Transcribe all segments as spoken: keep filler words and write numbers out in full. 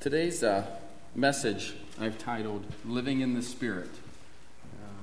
Today's uh, message I've titled, Living in the Spirit. Uh,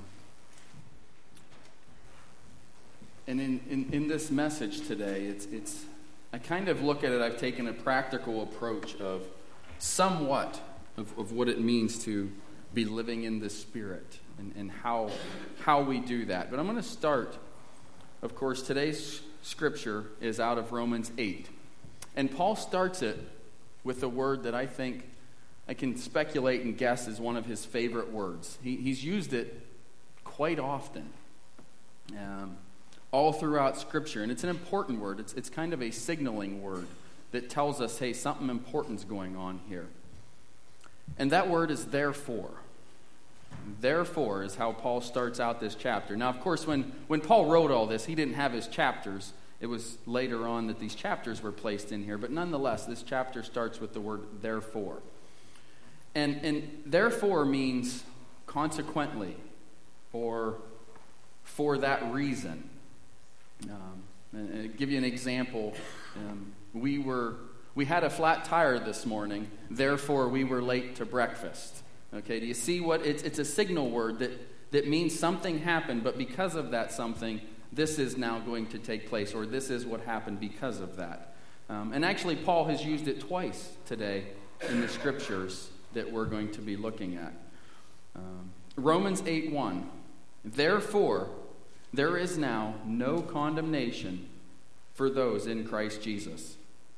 and in, in, in this message today, it's it's I kind of look at it, I've taken a practical approach of somewhat of, of what it means to be living in the Spirit and, and how, how we do that. But I'm going to start, of course, today's scripture is out of Romans eight. And Paul starts it with a word that I think I can speculate and guess is one of his favorite words. He, he's used it quite often, um, all throughout Scripture. And it's an important word. It's, it's kind of a signaling word that tells us, hey, something important's going on here. And that word is therefore. Therefore is how Paul starts out this chapter. Now, of course, when, when Paul wrote all this, he didn't have his chapters. It was later on that these chapters were placed in here. But nonetheless, this chapter starts with the word therefore. And, and therefore means consequently or for that reason. Um, and, and I'll give you an example. Um, we were we had a flat tire this morning. Therefore, we were late to breakfast. Okay, do you see what it's? It's a signal word that, that means something happened, but because of that something, this is now going to take place, or this is what happened because of that. Um, and actually, Paul has used it twice today in the scriptures that we're going to be looking at. Um, Romans eight one. Therefore, there is now no condemnation for those in Christ Jesus.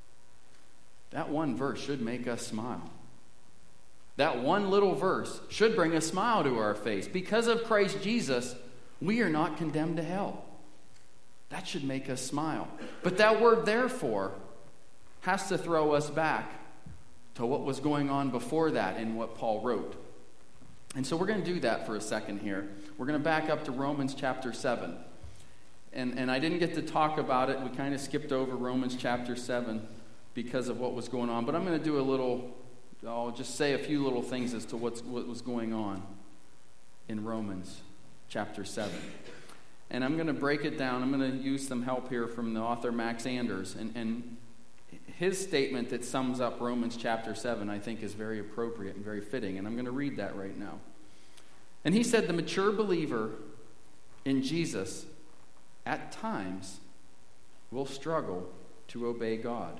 That one verse should make us smile. That one little verse should bring a smile to our face. Because of Christ Jesus, we are not condemned to hell. That should make us smile. But that word therefore has to throw us back to what was going on before that in what Paul wrote. And so we're going to do that for a second here. We're going to back up to Romans chapter seven. And, and I didn't get to talk about it. We kind of skipped over Romans chapter seven because of what was going on. But I'm going to do a little, I'll just say a few little things as to what's, what was going on in Romans chapter seven. And I'm going to break it down. I'm going to use some help here from the author Max Anders. And, and his statement that sums up Romans chapter seven, I think, is very appropriate and very fitting. And I'm going to read that right now. And he said, the mature believer in Jesus at times will struggle to obey God.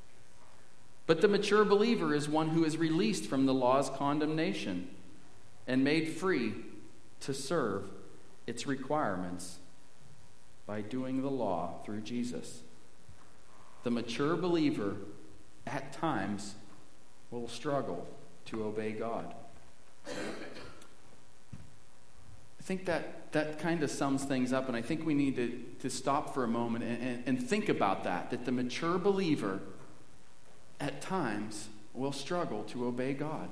But the mature believer is one who is released from the law's condemnation and made free to serve its requirements by doing the law through Jesus. The mature believer at times will struggle to obey God. I think that, that kind of sums things up, and I think we need to, to stop for a moment and, and, and think about that, that the mature believer at times will struggle to obey God.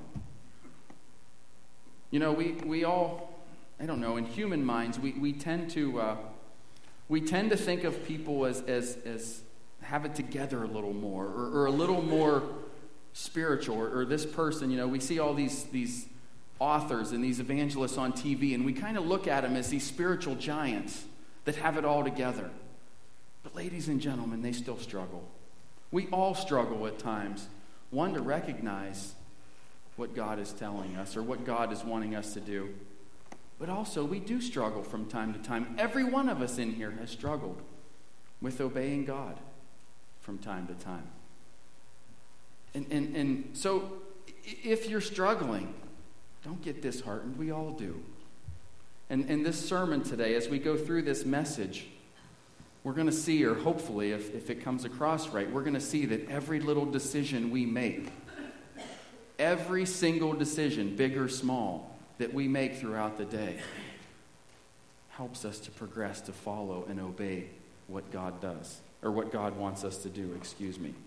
You know, we, we all, I don't know, in human minds, we, we tend to uh, we tend to think of people as as as have it together a little more, or, or a little more spiritual, or, or this person, you know, we see all these these authors and these evangelists on T V, and we kind of look at them as these spiritual giants that have it all together. But ladies and gentlemen, they still struggle. We all struggle at times. One, to recognize what God is telling us or what God is wanting us to do. But also, we do struggle from time to time. Every one of us in here has struggled with obeying God from time to time. And, and, and so, if you're struggling, don't get disheartened. We all do. And in this sermon today, as we go through this message, we're going to see, or hopefully, if, if it comes across right, we're going to see that every little decision we make, every single decision, big or small, that we make throughout the day helps us to progress, to follow and obey what God does, or what God wants us to do, excuse me.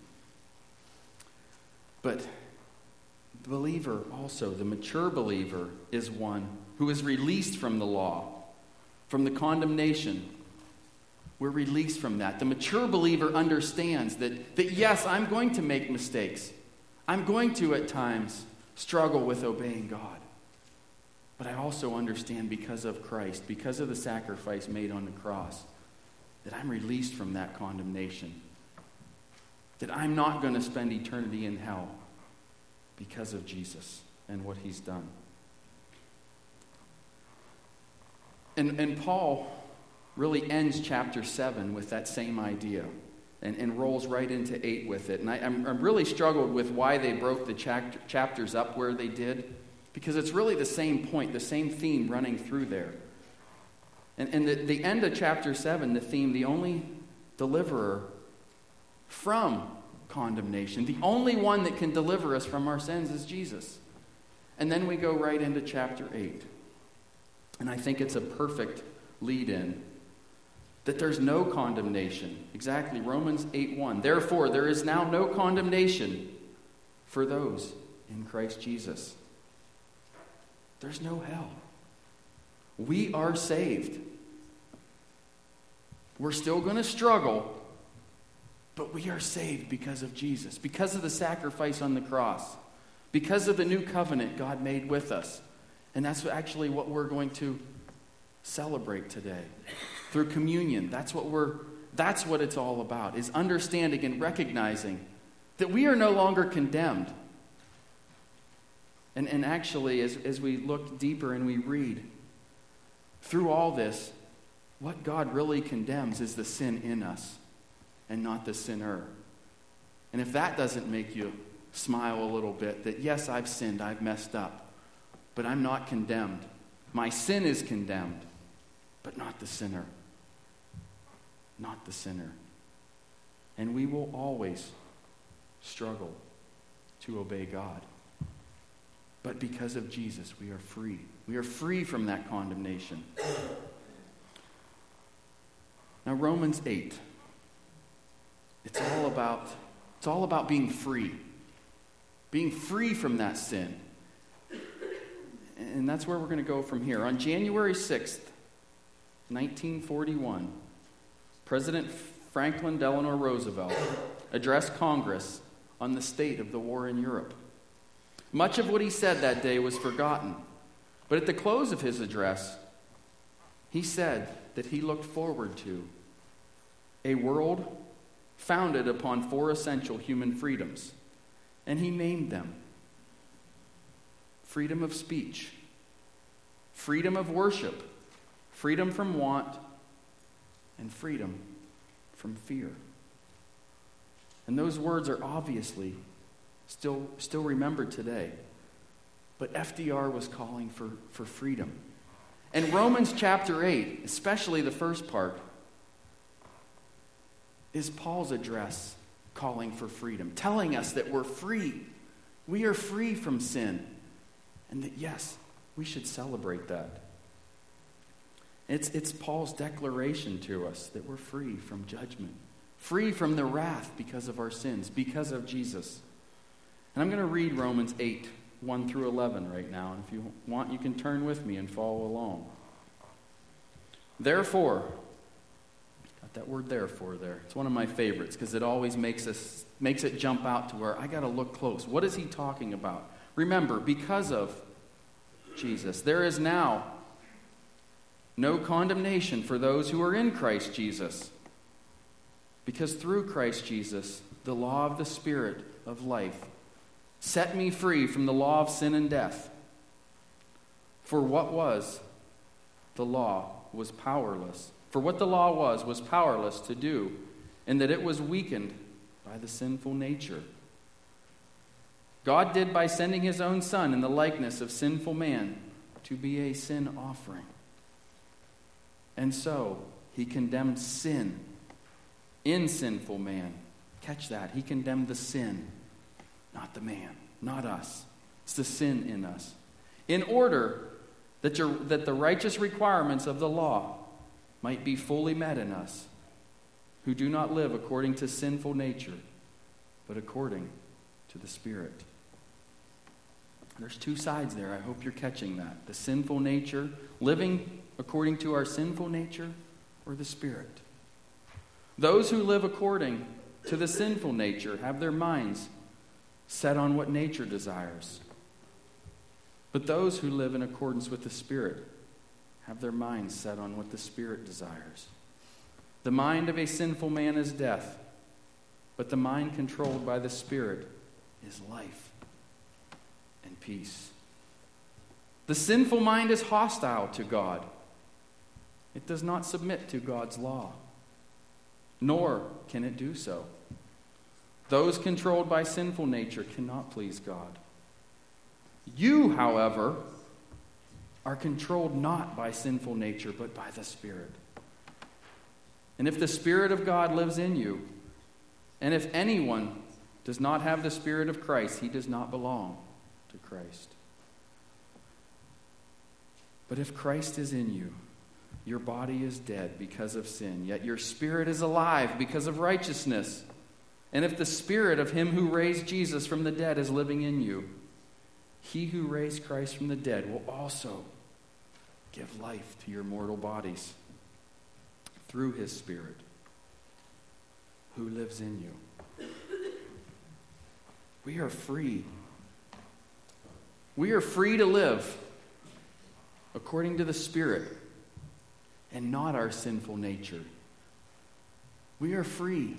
But the believer also, the mature believer, is one who is released from the law, from the condemnation. We're released from that. The mature believer understands that, that yes, I'm going to make mistakes. I'm going to, at times, struggle with obeying God. But I also understand, because of Christ, because of the sacrifice made on the cross, that I'm released from that condemnation. That I'm not going to spend eternity in hell, because of Jesus and what he's done. And, and Paul really ends chapter seven with that same idea and, and rolls right into eight with it. And I, I'm, I'm really struggled with why they broke the chapter, chapters up where they did, because it's really the same point, the same theme running through there. And, and the, the end of chapter seven, the theme, the only deliverer from condemnation, the only one that can deliver us from our sins is Jesus. And then we go right into chapter eight. And I think it's a perfect lead-in that there's no condemnation. Exactly, Romans eight one. Therefore, there is now no condemnation for those in Christ Jesus. There's no hell. We are saved. We're still going to struggle, but we are saved because of Jesus, because of the sacrifice on the cross, because of the new covenant God made with us. And that's actually what we're going to celebrate today through communion. That's what we're that's what it's all about, is understanding and recognizing that we are no longer condemned. And, and actually, as, as we look deeper and we read through all this, what God really condemns is the sin in us and not the sinner. And if that doesn't make you smile a little bit, that yes, I've sinned, I've messed up, but I'm not condemned. My sin is condemned, but not the sinner. Not the sinner. And we will always struggle to obey God. But because of Jesus, we are free. We are free from that condemnation. Now, Romans eight. It's all about, it's all about being free. Being free from that sin. And that's where we're going to go from here. On January sixth, nineteen forty-one, President Franklin Delano Roosevelt addressed Congress on the state of the war in Europe. Much of what he said that day was forgotten. But at the close of his address, he said that he looked forward to a world founded upon four essential human freedoms. And he named them: freedom of speech, freedom of worship, freedom from want, and freedom from fear. And those words are obviously still, still remembered today. But F D R was calling for, for freedom. And Romans chapter eight, especially the first part, is Paul's address calling for freedom, telling us that we're free. We are free from sin. And that, yes, we should celebrate that. It's, it's Paul's declaration to us that we're free from judgment, free from the wrath because of our sins, because of Jesus. And I'm going to read Romans eight, one through eleven right now. And if you want, you can turn with me and follow along. Therefore, got that word therefore there. It's one of my favorites because it always makes us makes it jump out to where I got to look close. What is he talking about? Remember, because of Jesus, there is now no condemnation for those who are in Christ Jesus. Because through Christ Jesus, the law of the Spirit of life set me free from the law of sin and death. For what was the law was powerless. For what the law was was powerless to do, in that it was weakened by the sinful nature. God did by sending his own Son in the likeness of sinful man to be a sin offering. And so, he condemned sin in sinful man. Catch that. He condemned the sin, not the man, not us. It's the sin in us. In order that, your, that the righteous requirements of the law might be fully met in us, who do not live according to sinful nature, but according to the Spirit. There's two sides there. I hope you're catching that. The sinful nature, living according to our sinful nature, or the Spirit. Those who live according to the sinful nature have their minds set on what nature desires. But those who live in accordance with the Spirit have their minds set on what the Spirit desires. The mind of a sinful man is death, but the mind controlled by the Spirit is life and peace. The sinful mind is hostile to God. It does not submit to God's law, nor can it do so. Those controlled by sinful nature cannot please God. You, however, are controlled not by sinful nature, but by the Spirit. And if the Spirit of God lives in you, and if anyone does not have the Spirit of Christ, he does not belong to Christ. But if Christ is in you, your body is dead because of sin, yet your spirit is alive because of righteousness. And if the Spirit of him who raised Jesus from the dead is living in you, he who raised Christ from the dead will also give life to your mortal bodies through his Spirit who lives in you. We are free. We are free to live according to the Spirit and not our sinful nature. We are free.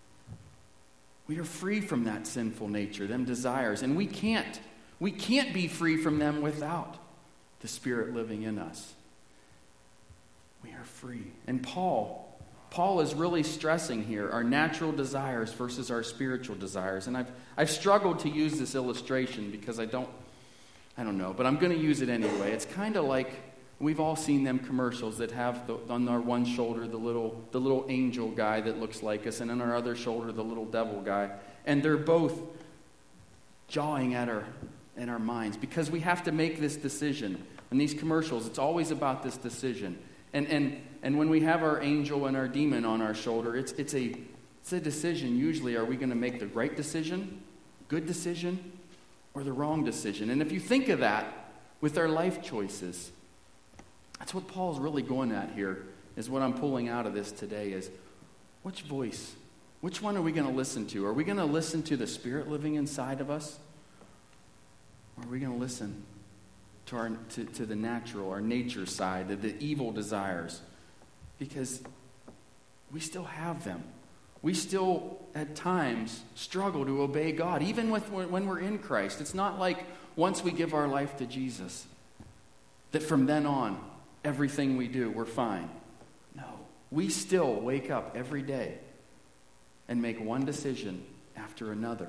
We are free from that sinful nature, them desires, and we can't. We can't be free from them without the Spirit living in us. We are free. And Paul, Paul is really stressing here our natural desires versus our spiritual desires. And I've I've struggled to use this illustration because I don't I don't know, but I'm going to use it anyway. It's kind of like we've all seen them commercials that have the, on our one shoulder the little the little angel guy that looks like us, and on our other shoulder the little devil guy, and they're both jawing at our in our minds because we have to make this decision. In these commercials, it's always about this decision. And and and when we have our angel and our demon on our shoulder, it's it's a it's a decision. Usually, are we going to make the right decision, good decision, or the wrong decision? And if you think of that with our life choices, that's what Paul's really going at here, is what I'm pulling out of this today is, which voice, which one are we going to listen to? Are we going to listen to the Spirit living inside of us? Or are we going to listen to our to, to the natural, our nature side, the, the evil desires? Because we still have them. We still, at times, struggle to obey God, even with when we're in Christ. It's not like once we give our life to Jesus, that from then on, everything we do, we're fine. No. We still wake up every day and make one decision after another.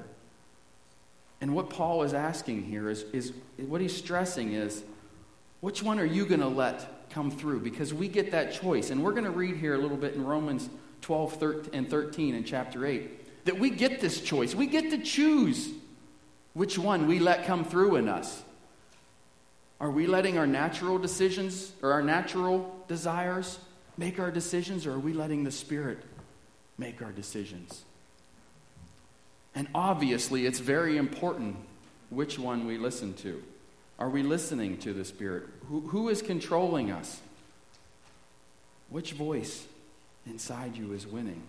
And what Paul is asking here is, is what he's stressing is, which one are you going to let come through? Because we get that choice. And we're going to read here a little bit in Romans twelve and thirteen in chapter eight, that we get this choice. We get to choose which one we let come through in us. Are we letting our natural decisions or our natural desires make our decisions, or are we letting the Spirit make our decisions? And obviously, it's very important which one we listen to. Are we listening to the Spirit? Who, who is controlling us? Which voice inside you is winning?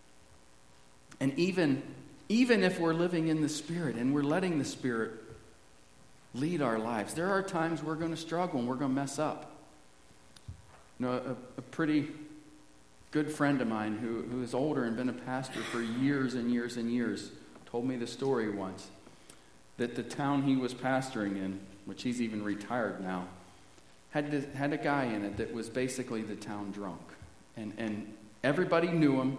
And even, even if we're living in the Spirit and we're letting the Spirit lead our lives, there are times we're going to struggle and we're going to mess up. You know, a, a pretty good friend of mine who, who is older and been a pastor for years and years and years told me the story once that the town he was pastoring in, which he's even retired now, had to, had a guy in it that was basically the town drunk. And, and everybody knew him,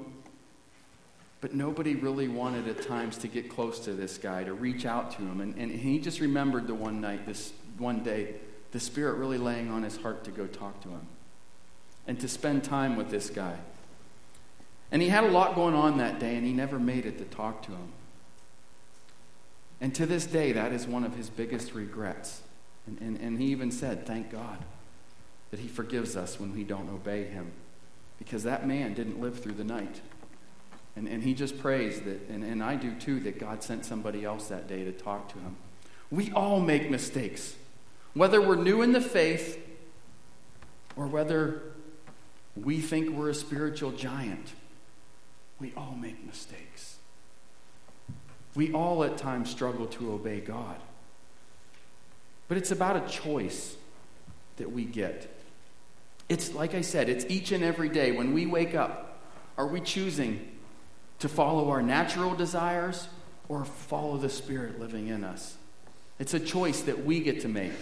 but nobody really wanted at times to get close to this guy, to reach out to him. And, and he just remembered the one night, this one day, the Spirit really laying on his heart to go talk to him and to spend time with this guy. And he had a lot going on that day, and he never made it to talk to him. And to this day, that is one of his biggest regrets. And, and, and he even said, thank God that he forgives us when we don't obey him. Because that man didn't live through the night. And, and he just prays that, and, and I do too, that God sent somebody else that day to talk to him. We all make mistakes. Whether we're new in the faith or whether we think we're a spiritual giant, we all make mistakes. We all at times struggle to obey God. But it's about a choice that we get. It's, like I said, it's each and every day when we wake up. Are we choosing to follow our natural desires or follow the Spirit living in us? It's a choice that we get to make.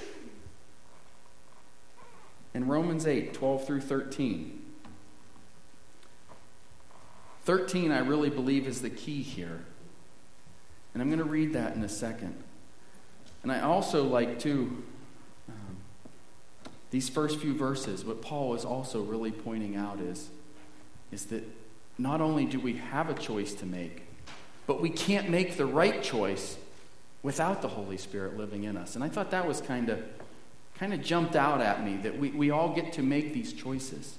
In Romans eight, twelve through thirteen. thirteen, I really believe, is the key here. And I'm going to read that in a second. And I also like to, um, these first few verses, what Paul is also really pointing out is, is that not only do we have a choice to make, but we can't make the right choice without the Holy Spirit living in us. And I thought that was kind of kind of jumped out at me, that we, we all get to make these choices.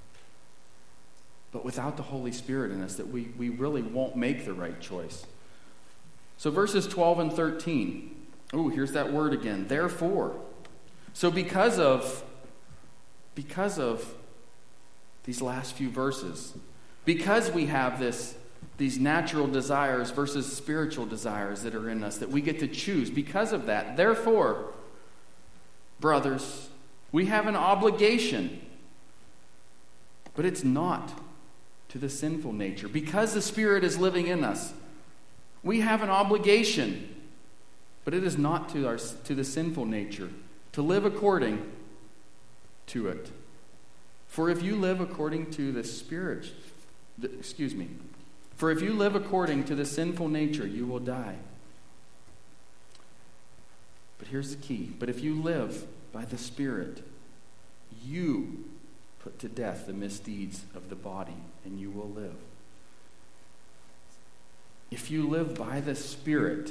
But without the Holy Spirit in us, that we, we really won't make the right choice. So verses twelve and thirteen. Oh, here's that word again. Therefore. So because of, because of these last few verses, because we have this these natural desires versus spiritual desires that are in us that we get to choose, because of that, therefore, brothers, we have an obligation, but it's not to the sinful nature. Because the Spirit is living in us, we have an obligation, but it is not to our to the sinful nature to live according to it. For if you live according to the Spirit, the, excuse me, for if you live according to the sinful nature, you will die. But here's the key. But if you live by the Spirit, you put to death the misdeeds of the body, and you will live. If you live by the Spirit,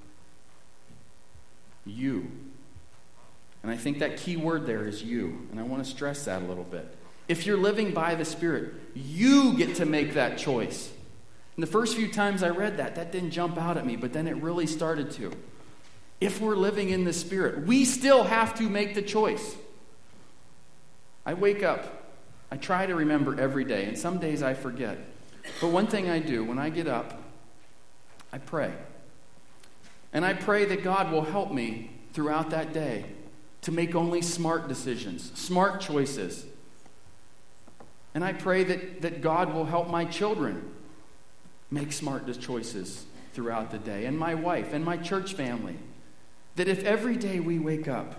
you. And I think that key word there is you. And I want to stress that a little bit. If you're living by the Spirit, you get to make that choice. And the first few times I read that, that didn't jump out at me, but then it really started to. If we're living in the Spirit, we still have to make the choice. I wake up, I try to remember every day, and some days I forget. But one thing I do, when I get up, I pray. And I pray that God will help me throughout that day to make only smart decisions, smart choices. And I pray that, that God will help my children make smart choices throughout the day, and my wife and my church family. That if every day we wake up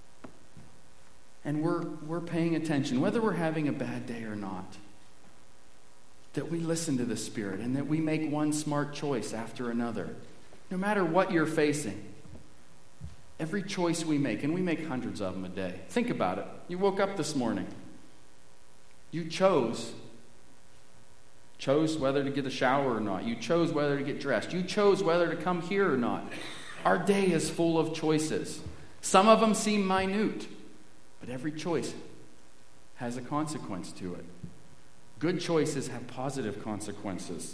and we're, we're paying attention, whether we're having a bad day or not, that we listen to the Spirit and that we make one smart choice after another. No matter what you're facing, every choice we make, and we make hundreds of them a day. Think about it. You woke up this morning. You chose, chose whether to get a shower or not. You chose whether to get dressed. You chose whether to come here or not. Our day is full of choices. Some of them seem minute, but every choice has a consequence to it. Good choices have positive consequences.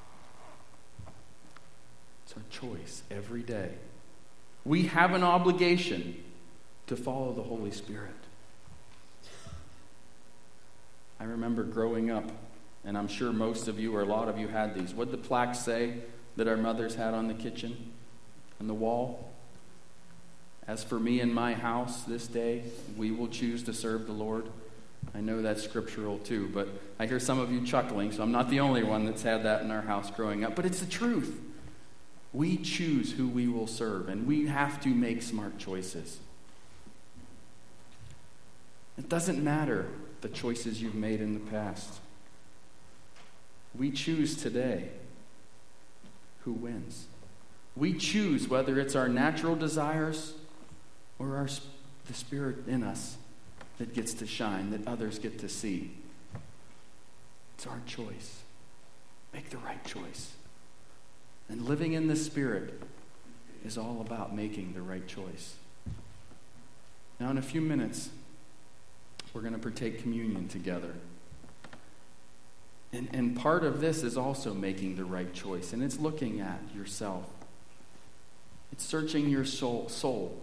It's our choice every day. We have an obligation to follow the Holy Spirit. I remember growing up, and I'm sure most of you or a lot of you had these. What did the plaques say that our mothers had on the kitchen, on the wall? As for me and my house this day, we will choose to serve the Lord. I know that's scriptural too, but I hear some of you chuckling, so I'm not the only one that's had that in our house growing up. But it's the truth. We choose who we will serve, and we have to make smart choices. It doesn't matter the choices you've made in the past. We choose today who wins. We choose whether it's our natural desires or our, the Spirit in us that gets to shine, that others get to see. It's our choice. Make the right choice. And living in the Spirit is all about making the right choice. Now, in a few minutes, we're going to partake communion together. And, and part of this is also making the right choice. And it's looking at yourself. It's searching your soul. soul.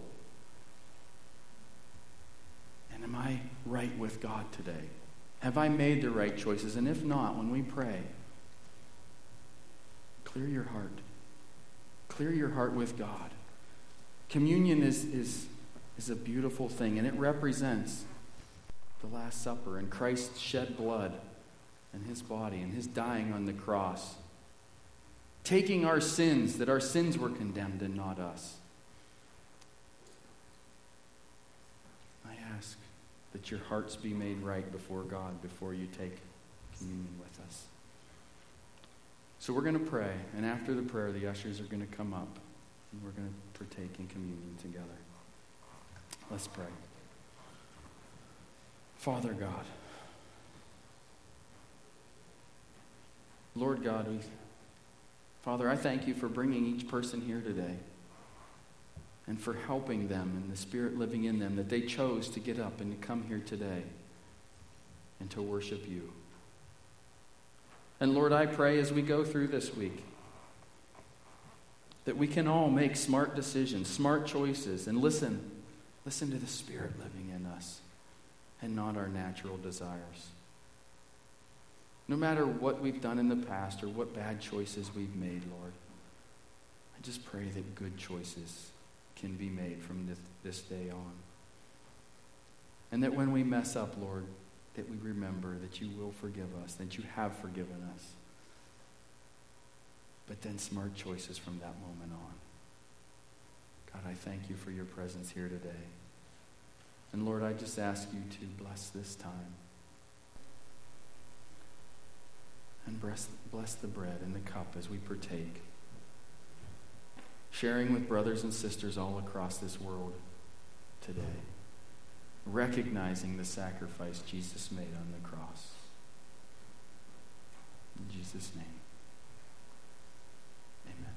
And am I right with God today? Have I made the right choices? And if not, when we pray, clear your heart. Clear your heart with God. Communion is, is, is a beautiful thing, and it represents the Last Supper and Christ's shed blood and his body and his dying on the cross. Taking our sins, that our sins were condemned and not us. ask that your hearts be made right before God before you take communion with us. So we're going to pray, and after the prayer, the ushers are going to come up, and we're going to partake in communion together. Let's pray. Father God, Lord God, we, Father, I thank you for bringing each person here today and for helping them and the Spirit living in them, that they chose to get up and to come here today and to worship you. And Lord, I pray as we go through this week that we can all make smart decisions, smart choices, and listen, listen to the Spirit living in us and not our natural desires. No matter what we've done in the past or what bad choices we've made, Lord, I just pray that good choices can be made from this, this day on. And that when we mess up, Lord, that we remember that you will forgive us, that you have forgiven us. But then smart choices from that moment on. God, I thank you for your presence here today. And Lord, I just ask you to bless this time. And bless, bless the bread and the cup as we partake. Sharing with brothers and sisters all across this world today. Recognizing the sacrifice Jesus made on the cross. In Jesus' name, amen.